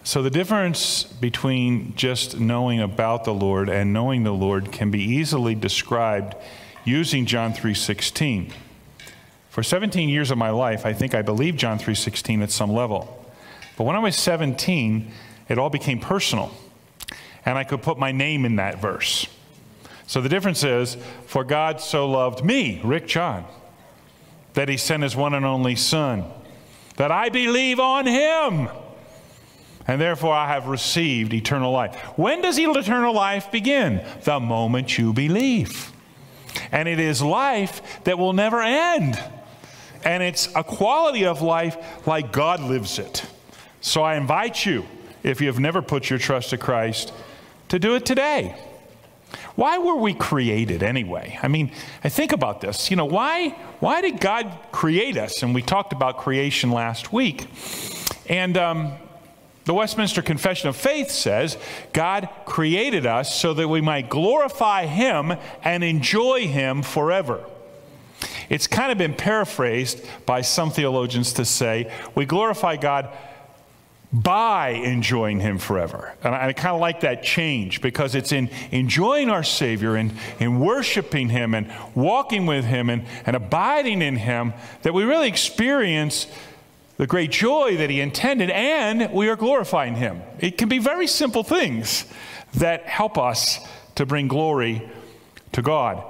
So the difference between just knowing about the Lord and knowing the Lord can be easily described using John 3:16. For 17 years of my life, I think I believed John 3:16 at some level. But when I was 17, it all became personal, and I could put my name in that verse. So the difference is, for God so loved me, Rick John, that he sent his one and only Son, that I believe on him, and therefore I have received eternal life. When does eternal life begin? The moment you believe. And it is life that will never end. And it's a quality of life like God lives it. So I invite you, if you have never put your trust in Christ, to do it today. Why were we created anyway? I mean, I think about this. You know, why did God create us? And we talked about creation last week. And the Westminster Confession of Faith says God created us so that we might glorify him and enjoy him forever. It's kind of been paraphrased by some theologians to say we glorify God by enjoying him forever. And I kind of like that change, because it's in enjoying our Savior and in worshiping him and walking with him and abiding in him that we really experience the great joy that he intended, and we are glorifying him. It can be very simple things that help us to bring glory to God.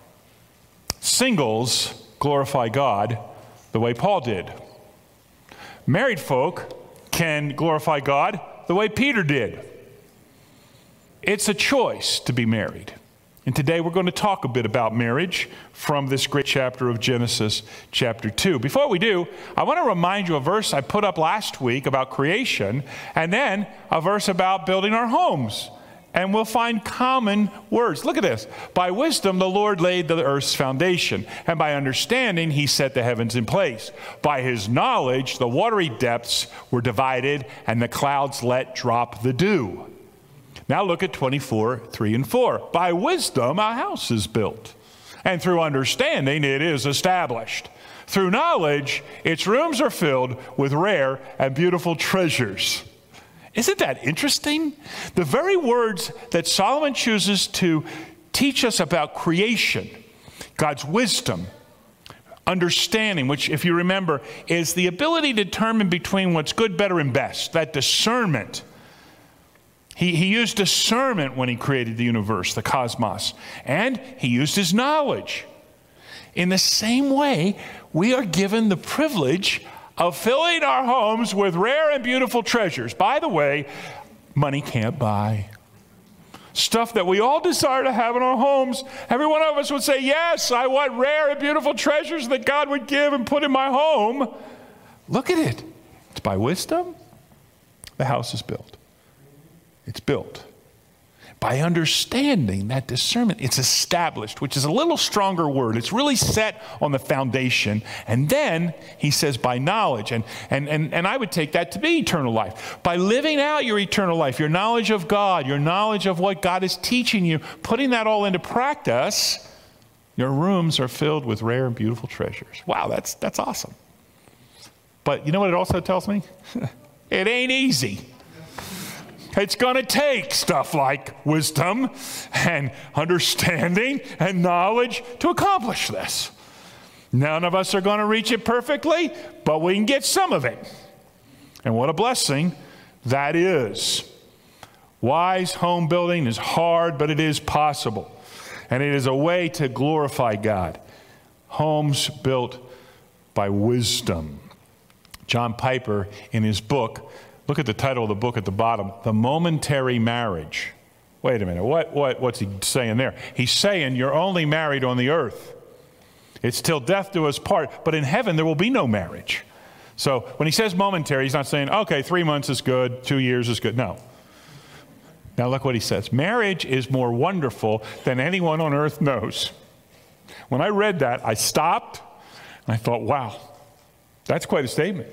Singles glorify God the way Paul did. Married folk can glorify God the way Peter did. It's a choice to be married. And today we're going to talk a bit about marriage from this great chapter of Genesis, chapter 2. Before we do, I want to remind you a verse I put up last week about creation, and then a verse about building our homes. And we'll find common words. Look at this. By wisdom, the Lord laid the earth's foundation, and by understanding, he set the heavens in place. By his knowledge, the watery depths were divided, and the clouds let drop the dew. Now look at 24:3-4. By wisdom, a house is built, and through understanding, it is established. Through knowledge, its rooms are filled with rare and beautiful treasures. Isn't that interesting? The very words that Solomon chooses to teach us about creation, God's wisdom, understanding, which, if you remember, is the ability to determine between what's good, better, and best, that discernment. He used discernment when he created the universe, the cosmos, and he used his knowledge. In the same way, we are given the privilege of filling our homes with rare and beautiful treasures. By the way, money can't buy. Stuff that we all desire to have in our homes. Every one of us would say, yes, I want rare and beautiful treasures that God would give and put in my home. Look at it. It's by wisdom. The house is built. It's built. By understanding, that discernment, it's established, which is a little stronger word. It's really set on the foundation. And then he says by knowledge. And I would take that to be eternal life. By living out your eternal life, your knowledge of God, your knowledge of what God is teaching you, putting that all into practice, your rooms are filled with rare and beautiful treasures. Wow, that's awesome. But you know what it also tells me? It ain't easy. It's going to take stuff like wisdom and understanding and knowledge to accomplish this. None of us are going to reach it perfectly, but we can get some of it. And what a blessing that is. Wise home building is hard, but it is possible. And it is a way to glorify God. Homes built by wisdom. John Piper, in his book, look at the title of the book at the bottom, The Momentary Marriage. Wait a minute, what's he saying there? He's saying you're only married on the earth. It's till death do us part, but in heaven there will be no marriage. So when he says momentary, he's not saying, okay, 3 months is good, 2 years is good. No. Now look what he says. Marriage is more wonderful than anyone on earth knows. When I read that, I stopped and I thought, wow, that's quite a statement.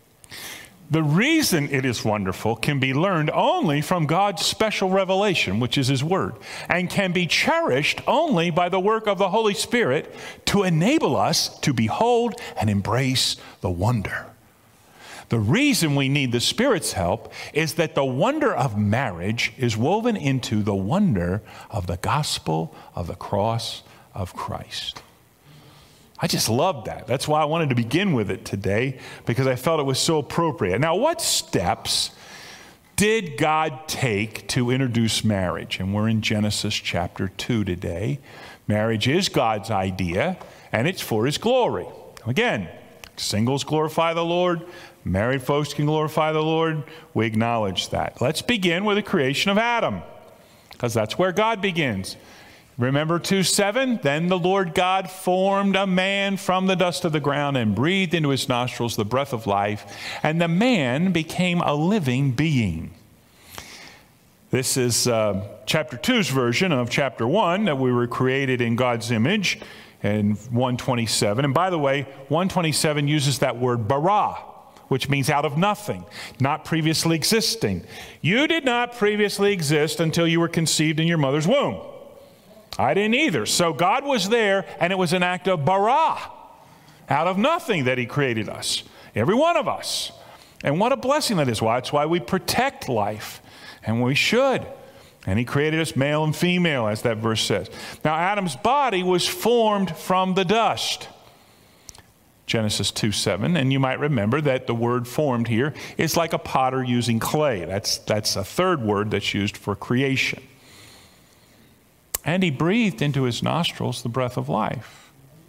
The reason it is wonderful can be learned only from God's special revelation, which is his word, and can be cherished only by the work of the Holy Spirit to enable us to behold and embrace the wonder. The reason we need the Spirit's help is that the wonder of marriage is woven into the wonder of the gospel of the cross of Christ. I just love that. That's why I wanted to begin with it today, because I felt it was so appropriate. Now, what steps did God take to introduce marriage? And we're in Genesis chapter 2 today. Marriage is God's idea, and it's for His glory. Again, singles glorify the Lord. Married folks can glorify the Lord. We acknowledge that. Let's begin with the creation of Adam, because that's where God begins. Remember 2:7? Then the Lord God formed a man from the dust of the ground and breathed into his nostrils the breath of life, and the man became a living being. This is chapter 2's version of chapter 1, that we were created in God's image, in 1:27. And by the way, 1:27 uses that word bara, which means out of nothing, not previously existing. You did not previously exist until you were conceived in your mother's womb. I didn't either. So God was there, and it was an act of bara, out of nothing, that He created us, every one of us. And what a blessing that is. That's why we protect life, and we should. And He created us male and female, as that verse says. Now, Adam's body was formed from the dust. Genesis 2:7, and you might remember that the word formed here is like a potter using clay. That's a third word that's used for creation. And He breathed into his nostrils the breath of life.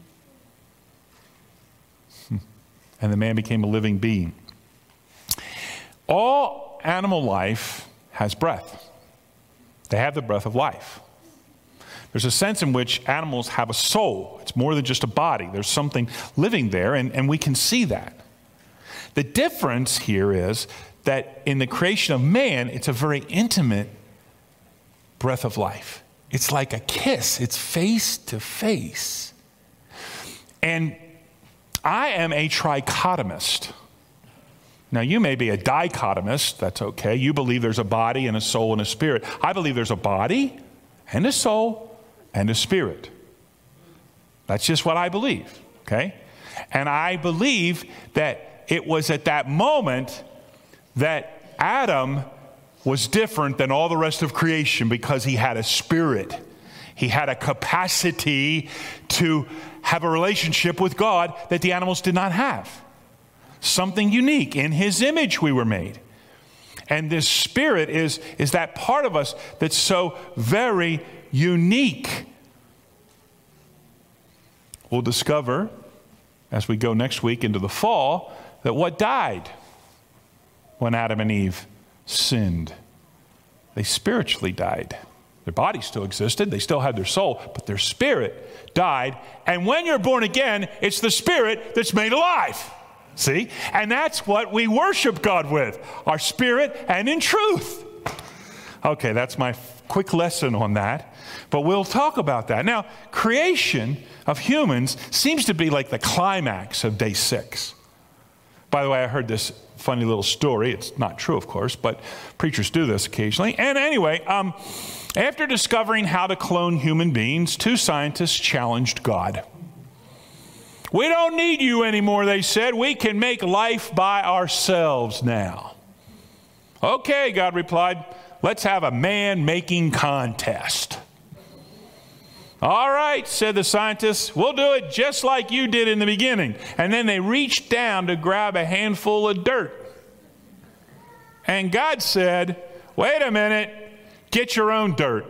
And the man became a living being. All animal life has breath. They have the breath of life. There's a sense in which animals have a soul. It's more than just a body. There's something living there, and we can see that. The difference here is that in the creation of man, it's a very intimate breath of life. It's like a kiss. It's face to face. And I am a trichotomist. Now, you may be a dichotomist. That's okay. You believe there's a body and a soul and a spirit. I believe there's a body and a soul and a spirit. That's just what I believe, okay? And I believe that it was at that moment that Adam was different than all the rest of creation, because he had a spirit. He had a capacity to have a relationship with God that the animals did not have. Something unique. In His image we were made. And this spirit is that part of us that's so very unique. We'll discover, as we go next week into the fall, that what died when Adam and Eve sinned? They spiritually died. Their body still existed. They still had their soul, but their spirit died. And when you're born again, it's the spirit that's made alive. See? And that's what we worship God with, our spirit and in truth. Okay, that's my quick lesson on that. But we'll talk about that. Now, creation of humans seems to be like the climax of day 6. By the way, I heard this funny little story. It's not true, of course, but preachers do this occasionally. And anyway, after discovering how to clone human beings, 2 scientists challenged God. We don't need you anymore, they said. We can make life by ourselves now. Okay, God replied, let's have a man-making contest. All right, said the scientists, we'll do it just like you did in the beginning. And then they reached down to grab a handful of dirt. And God said, wait a minute, get your own dirt.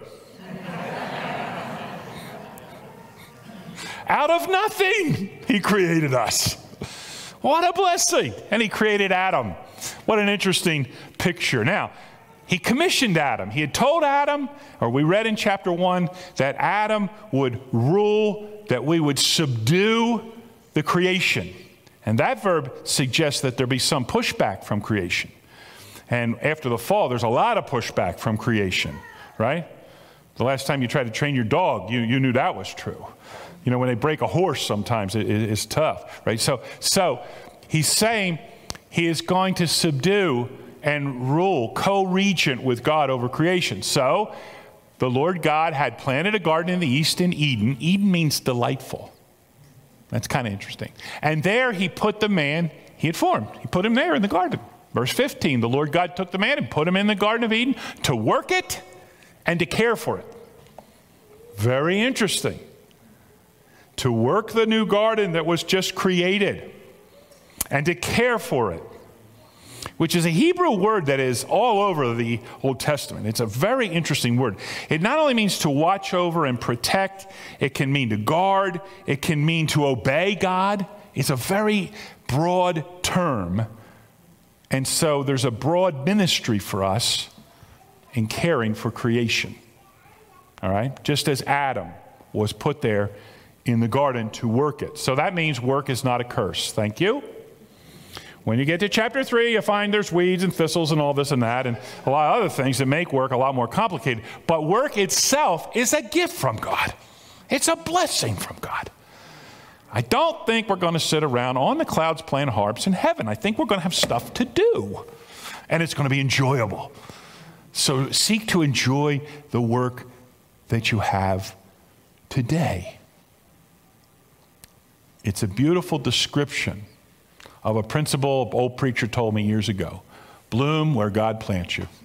Out of nothing, He created us. What a blessing. And He created Adam. What an interesting picture. Now, He commissioned Adam. He had told Adam, or we read in chapter 1, that Adam would rule, that we would subdue the creation. And that verb suggests that there be some pushback from creation. And after the fall, there's a lot of pushback from creation, right? The last time you tried to train your dog, you knew that was true. You know, when they break a horse sometimes, it's tough, right? So He's saying He is going to subdue and rule, co-regent with God over creation. So the Lord God had planted a garden in the east in Eden. Eden means delightful. That's kind of interesting. And there He put the man he had formed. He put him there in the garden. Verse 15, the Lord God took the man and put him in the Garden of Eden to work it and to care for it. Very interesting. To work the new garden that was just created and to care for it, which is a Hebrew word that is all over the Old Testament. It's a very interesting word. It not only means to watch over and protect, it can mean to guard, it can mean to obey God. It's a very broad term. And so there's a broad ministry for us in caring for creation. All right? Just as Adam was put there in the garden to work it. So that means work is not a curse. Thank you. When you get to chapter 3, you find there's weeds and thistles and all this and that and a lot of other things that make work a lot more complicated. But work itself is a gift from God. It's a blessing from God. I don't think we're going to sit around on the clouds playing harps in heaven. I think we're going to have stuff to do, and it's going to be enjoyable. So seek to enjoy the work that you have today. It's a beautiful description of a principle an old preacher told me years ago. Bloom where God plants you.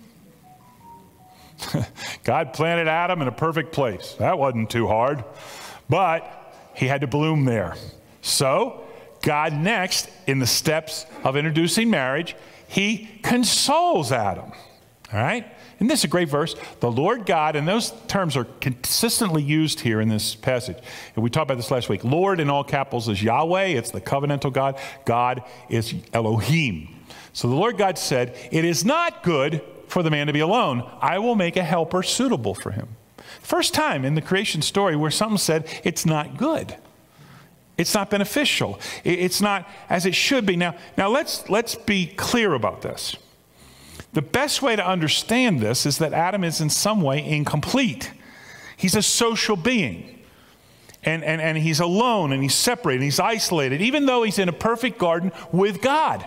God planted Adam in a perfect place. That wasn't too hard, but he had to bloom there. So God next, in the steps of introducing marriage, he consoles Adam. All right? And this is a great verse. The Lord God, and those terms are consistently used here in this passage. And we talked about this last week. Lord in all capitals is Yahweh. It's the covenantal God. God is Elohim. So the Lord God said, it is not good for the man to be alone. I will make a helper suitable for him. First time in the creation story where something said it's not good. It's not beneficial. It's not as it should be. Now let's be clear about this. The best way to understand this is that Adam is in some way incomplete. He's a social being. And he's alone and he's separated, he's isolated, even though he's in a perfect garden with God.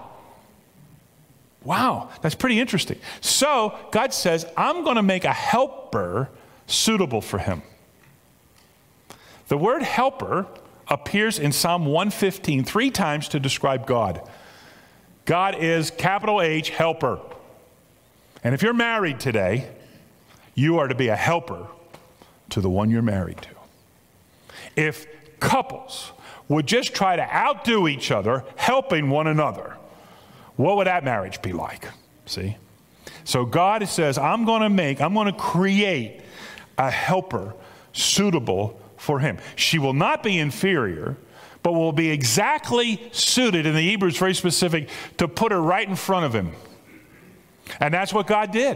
Wow, that's pretty interesting. So God says, I'm going to make a helper suitable for him. The word helper appears in Psalm 115 3 times to describe God. God is capital H, helper. And if you're married today, you are to be a helper to the one you're married to. If couples would just try to outdo each other, helping one another, what would that marriage be like? See? So God says, I'm going to create a helper suitable for him. She will not be inferior, but will be exactly suited, in the Hebrew it's very specific, to put her right in front of him. And that's what God did.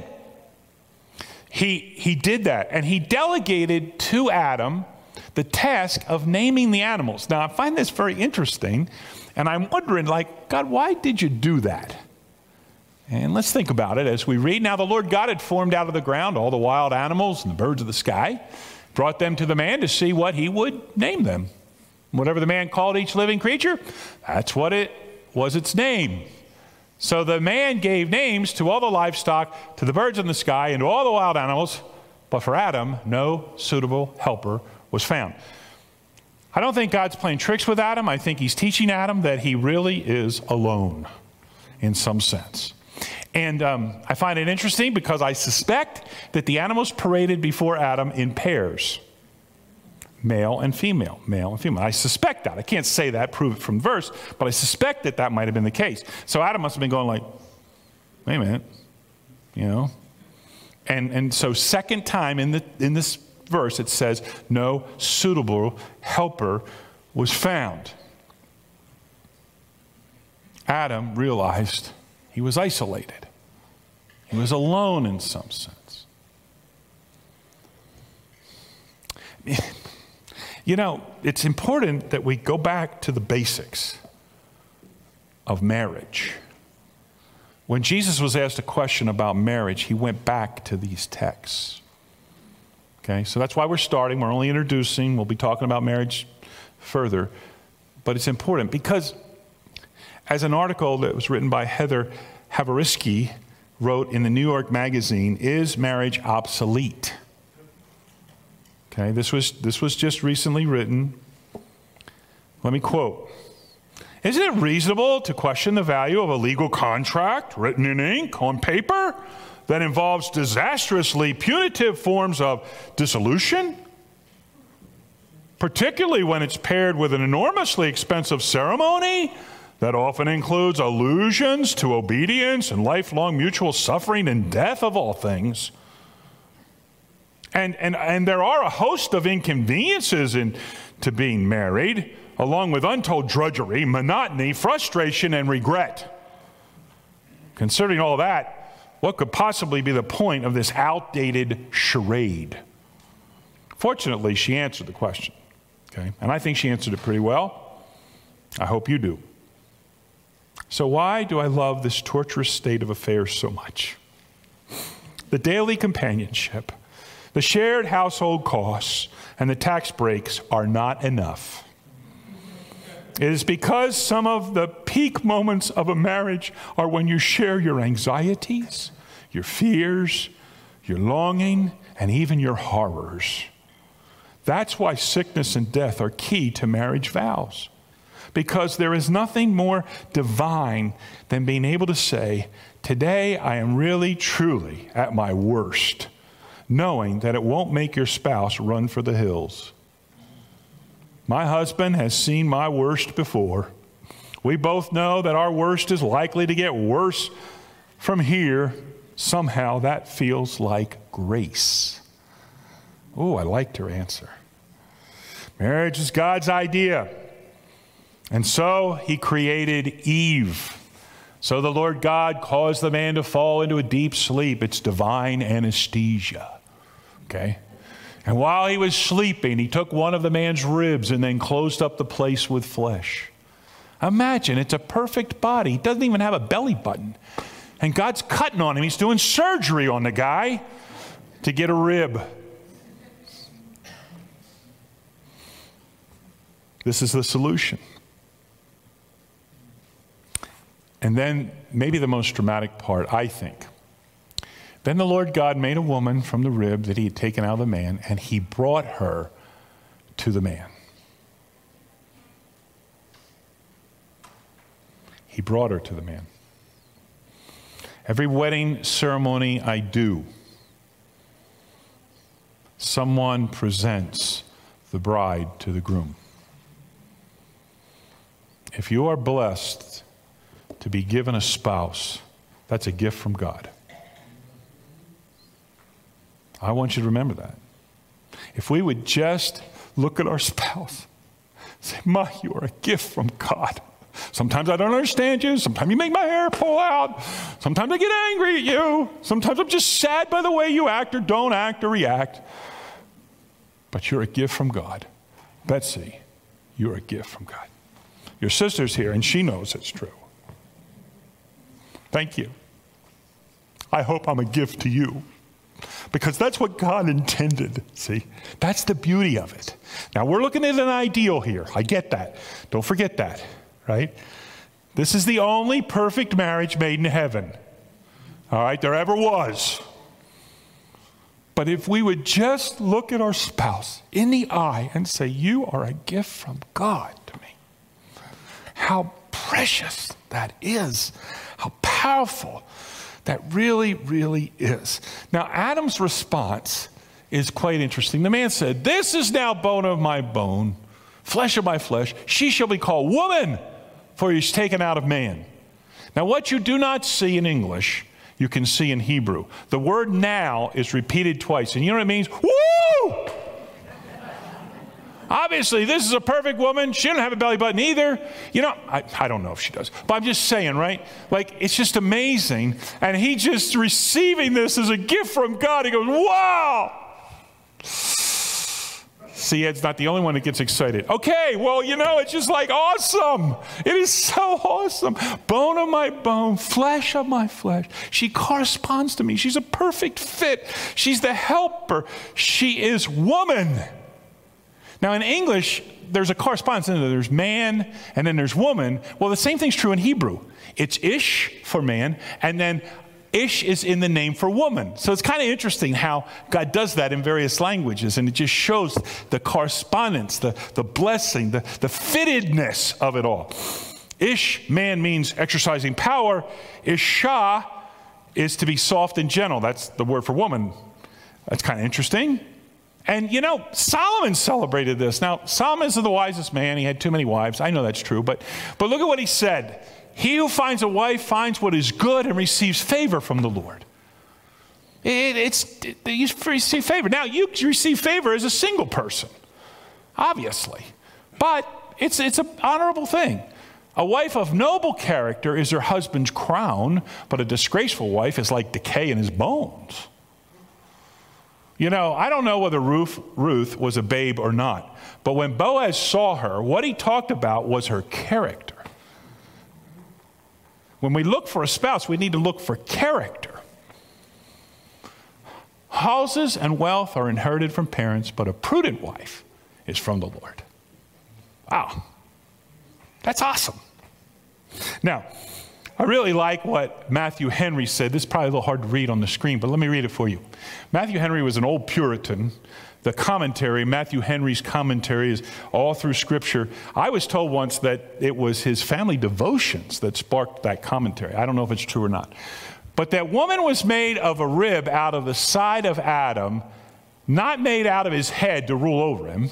He did that, and he delegated to Adam the task of naming the animals. Now, I find this very interesting, and I'm wondering, God, why did you do that? And let's think about it as we read. Now, the Lord God had formed out of the ground all the wild animals and the birds of the sky, brought them to the man to see what he would name them. Whatever the man called each living creature, that's what it was its name. So the man gave names to all the livestock, to the birds in the sky, and to all the wild animals, but for Adam, no suitable helper was found. I don't think God's playing tricks with Adam. I think he's teaching Adam that he really is alone in some sense. And I find it interesting because I suspect that the animals paraded before Adam in pairs. Male and female, male and female. I suspect that. I can't say that, prove it from the verse, but I suspect that that might have been the case. So Adam must have been going like, wait a minute, you know. And so second time in this verse it says, no suitable helper was found. Adam realized he was isolated. He was alone in some sense. You know, it's important that we go back to the basics of marriage. When Jesus was asked a question about marriage, he went back to these texts. Okay, so that's why we're starting. We're only introducing. We'll be talking about marriage further. But it's important because as an article that was written by Heather Havariski wrote in the New York Magazine, Is Marriage Obsolete? Okay, this was just recently written. Let me quote. Isn't it reasonable to question the value of a legal contract written in ink on paper that involves disastrously punitive forms of dissolution? Particularly when it's paired with an enormously expensive ceremony that often includes allusions to obedience and lifelong mutual suffering and death of all things. And there are a host of inconveniences to being married, along with untold drudgery, monotony, frustration, and regret. Considering all that, what could possibly be the point of this outdated charade? Fortunately, she answered the question, okay? And I think she answered it pretty well. I hope you do. So why do I love this torturous state of affairs so much? The daily companionship, the shared household costs, and the tax breaks are not enough. It is because some of the peak moments of a marriage are when you share your anxieties, your fears, your longing, and even your horrors. That's why sickness and death are key to marriage vows. Because there is nothing more divine than being able to say, today I am really, truly at my worst, knowing that it won't make your spouse run for the hills. My husband has seen my worst before. We both know that our worst is likely to get worse from here. Somehow that feels like grace. Oh, I liked her answer. Marriage is God's idea. And so he created Eve. So the Lord God caused the man to fall into a deep sleep. It's divine anesthesia. Okay? And while he was sleeping, he took one of the man's ribs and then closed up the place with flesh. Imagine, it's a perfect body. He doesn't even have a belly button. And God's cutting on him. He's doing surgery on the guy to get a rib. This is the solution. And then maybe the most dramatic part, I think. Then the Lord God made a woman from the rib that he had taken out of the man, and he brought her to the man. He brought her to the man. Every wedding ceremony I do, someone presents the bride to the groom. If you are blessed to be given a spouse, that's a gift from God. I want you to remember that. If we would just look at our spouse, say, Ma, you are a gift from God. Sometimes I don't understand you. Sometimes you make my hair pull out. Sometimes I get angry at you. Sometimes I'm just sad by the way you act or don't act or react. But you're a gift from God. Betsy, you're a gift from God. Your sister's here, and she knows it's true. Thank you. I hope I'm a gift to you. Because that's what God intended, see? That's the beauty of it. Now, we're looking at an ideal here. I get that. Don't forget that, right? This is the only perfect marriage made in heaven. All right, there ever was. But if we would just look at our spouse in the eye and say, you are a gift from God to me. How precious that is. How powerful that really, really is. Now, Adam's response is quite interesting. The man said, this is now bone of my bone, flesh of my flesh. She shall be called woman, for he is taken out of man. Now, what you do not see in English, you can see in Hebrew. The word now is repeated twice. And you know what it means? Woo! Obviously, this is a perfect woman. She doesn't have a belly button either. You know, I don't know if she does. But I'm just saying, right? Like, it's just amazing. And he just receiving this as a gift from God. He goes, wow! See, Ed's not the only one that gets excited. Okay, well, you know, it's just like awesome. It is so awesome. Bone of my bone, flesh of my flesh. She corresponds to me. She's a perfect fit. She's the helper. She is woman. Now, in English, there's a correspondence. There's man, and then there's woman. Well, the same thing's true in Hebrew. It's ish for man, and then ish is in the name for woman. So it's kind of interesting how God does that in various languages, and it just shows the correspondence, the blessing, the fittedness of it all. Ish, man, means exercising power. Isha is to be soft and gentle. That's the word for woman. That's kind of interesting. And you know, Solomon celebrated this. Now, Solomon is the wisest man. He had too many wives. I know that's true. But look at what he said. He who finds a wife finds what is good and receives favor from the Lord. You receive favor. Now, you receive favor as a single person, obviously. But it's an honorable thing. A wife of noble character is her husband's crown, but a disgraceful wife is like decay in his bones. You know, I don't know whether Ruth was a babe or not, but when Boaz saw her, what he talked about was her character. When we look for a spouse, we need to look for character. Houses and wealth are inherited from parents, but a prudent wife is from the Lord. Wow. That's awesome. Now, I really like what Matthew Henry said. This is probably a little hard to read on the screen, but let me read it for you. Matthew Henry was an old Puritan. The commentary, Matthew Henry's commentary, is all through Scripture. I was told once that it was his family devotions that sparked that commentary. I don't know if it's true or not. But that woman was made of a rib out of the side of Adam, not made out of his head to rule over him,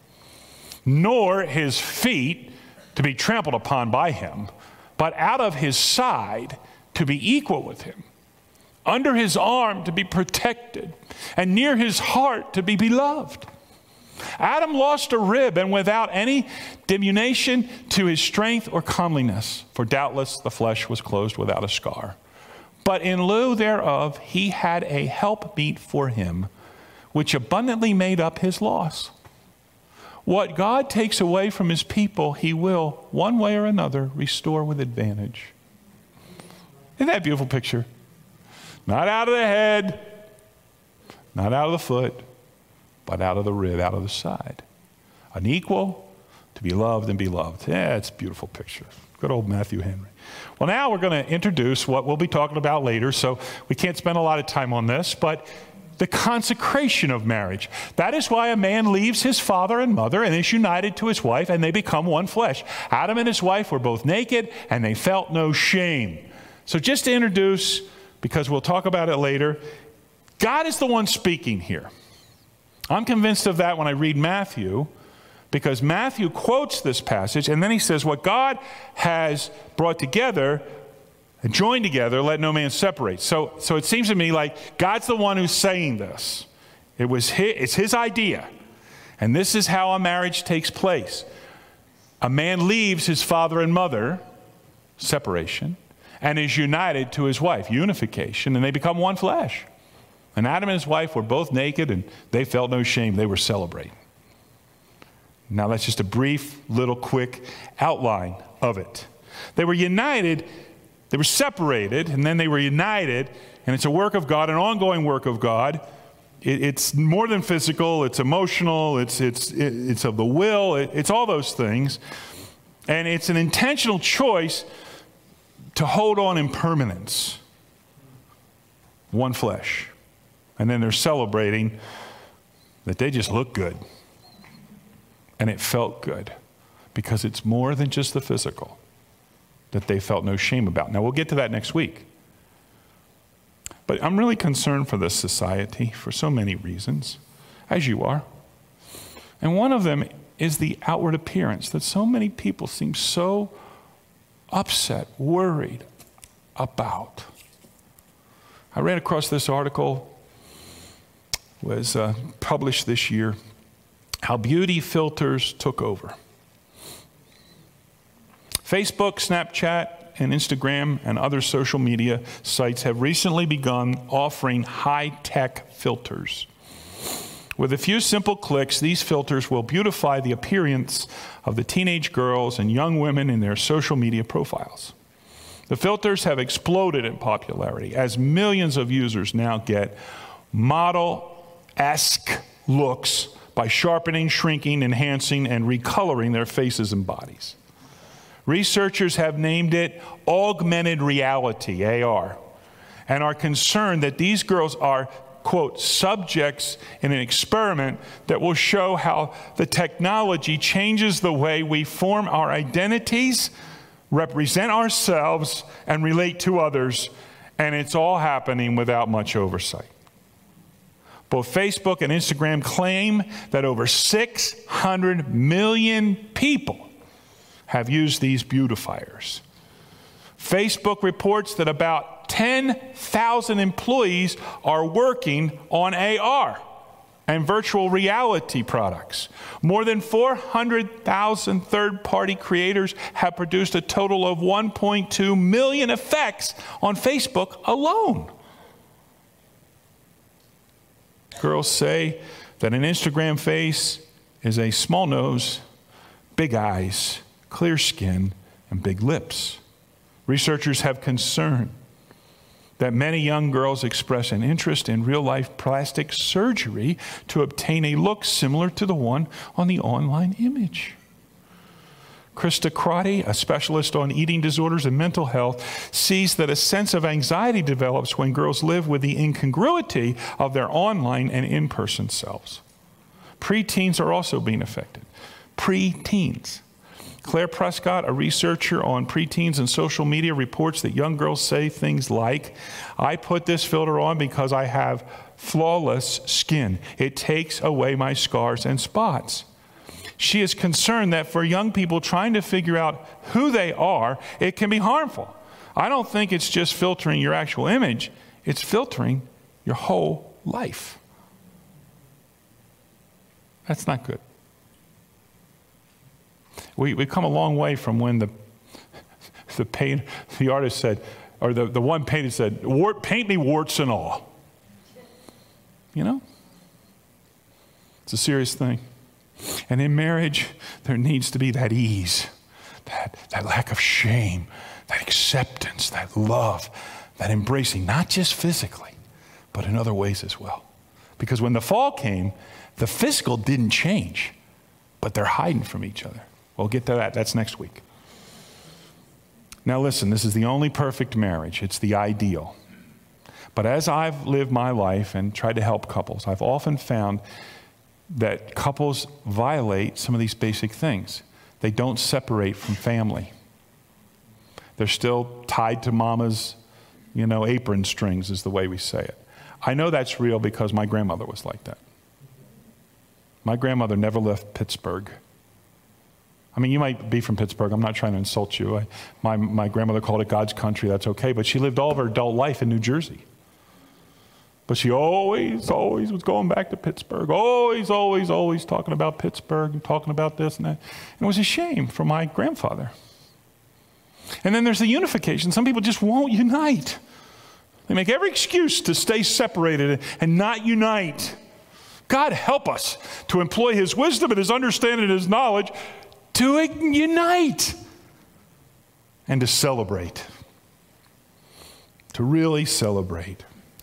nor his feet to be trampled upon by him, but out of his side to be equal with him, under his arm to be protected, and near his heart to be beloved. Adam lost a rib, and without any diminution to his strength or comeliness, for doubtless the flesh was closed without a scar. But in lieu thereof, he had a helpmeet for him, which abundantly made up his loss. What God takes away from his people, he will, one way or another, restore with advantage. Isn't that a beautiful picture? Not out of the head, not out of the foot, but out of the rib, out of the side. An equal to be loved and beloved. Yeah, it's a beautiful picture. Good old Matthew Henry. Well, now we're going to introduce what we'll be talking about later, so we can't spend a lot of time on this, but the consecration of marriage. That is why a man leaves his father and mother and is united to his wife, and they become one flesh. Adam and his wife were both naked, and they felt no shame. So just to introduce, because we'll talk about it later, God is the one speaking here. I'm convinced of that when I read Matthew, because Matthew quotes this passage, and then he says, what God has brought together and joined together, let no man separate. So it seems to me like God's the one who's saying this. It's his idea. And this is how a marriage takes place. A man leaves his father and mother, separation, and is united to his wife, unification, and they become one flesh. And Adam and his wife were both naked, and they felt no shame. They were celebrating. Now that's just a brief, little, quick outline of it. They were united. They were separated, and then they were united, and it's a work of God, an ongoing work of God. It's more than physical, it's emotional, it's of the will, it's all those things. And it's an intentional choice to hold on in permanence. One flesh. And then they're celebrating that they just look good. And it felt good, because it's more than just the physical that they felt no shame about. Now, we'll get to that next week. But I'm really concerned for this society for so many reasons, as you are. And one of them is the outward appearance, that so many people seem so upset, worried about. I ran across this article, was published this year, how beauty filters took over. Facebook, Snapchat, and Instagram and other social media sites have recently begun offering high-tech filters. With a few simple clicks, these filters will beautify the appearance of the teenage girls and young women in their social media profiles. The filters have exploded in popularity as millions of users now get model-esque looks by sharpening, shrinking, enhancing, and recoloring their faces and bodies. Researchers have named it augmented reality, AR, and are concerned that these girls are, quote, subjects in an experiment that will show how the technology changes the way we form our identities, represent ourselves, and relate to others, and it's all happening without much oversight. Both Facebook and Instagram claim that over 600 million people have used these beautifiers. Facebook reports that about 10,000 employees are working on AR and virtual reality products. More than 400,000 third-party creators have produced a total of 1.2 million effects on Facebook alone. Girls say that an Instagram face is a small nose, big eyes, clear skin, and big lips. Researchers have concern that many young girls express an interest in real-life plastic surgery to obtain a look similar to the one on the online image. Krista Crotty, a specialist on eating disorders and mental health, sees that a sense of anxiety develops when girls live with the incongruity of their online and in-person selves. Preteens are also being affected. Preteens. Claire Prescott, a researcher on preteens and social media, reports that young girls say things like, "I put this filter on because I have flawless skin. It takes away my scars and spots." She is concerned that for young people trying to figure out who they are, it can be harmful. I don't think it's just filtering your actual image, it's filtering your whole life. That's not good. We've come a long way from when the artist said, or the one painter said, "Paint me warts and all." You know? It's a serious thing. And in marriage, there needs to be that ease, that lack of shame, that acceptance, that love, that embracing, not just physically, but in other ways as well. Because when the fall came, the physical didn't change, but they're hiding from each other. We'll get to that. That's next week. Now listen, this is the only perfect marriage. It's the ideal. But as I've lived my life and tried to help couples, I've often found that couples violate some of these basic things. They don't separate from family. They're still tied to mama's, apron strings is the way we say it. I know that's real because my grandmother was like that. My grandmother never left Pittsburgh. I mean, you might be from Pittsburgh. I'm not trying to insult you. My grandmother called it God's country. That's okay. But she lived all of her adult life in New Jersey. But she always was going back to Pittsburgh. Always talking about Pittsburgh and talking about this and that. And it was a shame for my grandfather. And then there's the unification. Some people just won't unite. They make every excuse to stay separated and not unite. God help us to employ His wisdom and His understanding and His knowledge to unite and to celebrate. To really celebrate.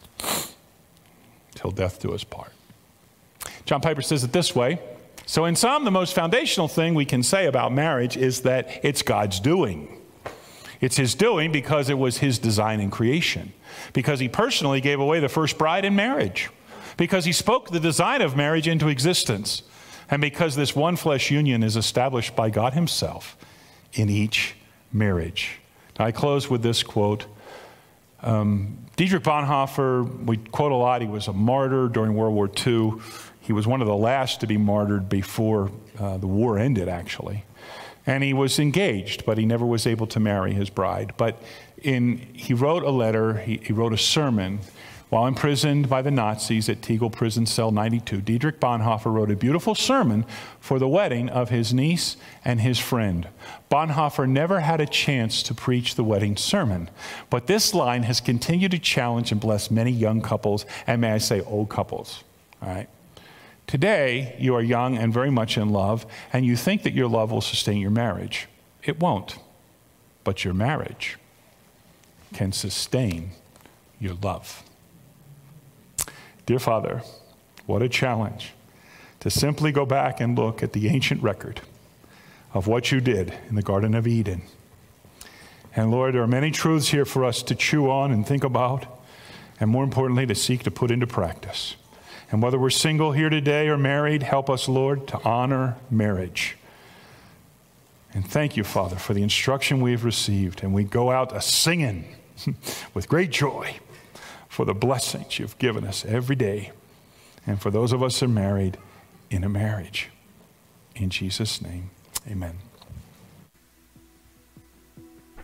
Till death do us part. John Piper says it this way. So in sum, the most foundational thing we can say about marriage is that it's God's doing. It's His doing because it was His design and creation. Because He personally gave away the first bride in marriage. Because He spoke the design of marriage into existence. And because this one flesh union is established by God Himself in each marriage. Now I close with this quote. Dietrich Bonhoeffer, we quote a lot, he was a martyr during World War II. He was one of the last to be martyred before the war ended, actually. And he was engaged, but he never was able to marry his bride. But he wrote a letter, he wrote a sermon. While imprisoned by the Nazis at Tegel Prison Cell 92, Dietrich Bonhoeffer wrote a beautiful sermon for the wedding of his niece and his friend. Bonhoeffer never had a chance to preach the wedding sermon, but this line has continued to challenge and bless many young couples, and may I say old couples. All right. Today, you are young and very much in love, and you think that your love will sustain your marriage. It won't, but your marriage can sustain your love. Dear Father, what a challenge to simply go back and look at the ancient record of what you did in the Garden of Eden. And Lord, there are many truths here for us to chew on and think about, and more importantly, to seek to put into practice. And whether we're single here today or married, help us, Lord, to honor marriage And thank you, Father, for the instruction we have received. And we go out singing with great joy for the blessings you've given us every day. And for those of us who are married, in a marriage. In Jesus' name, amen.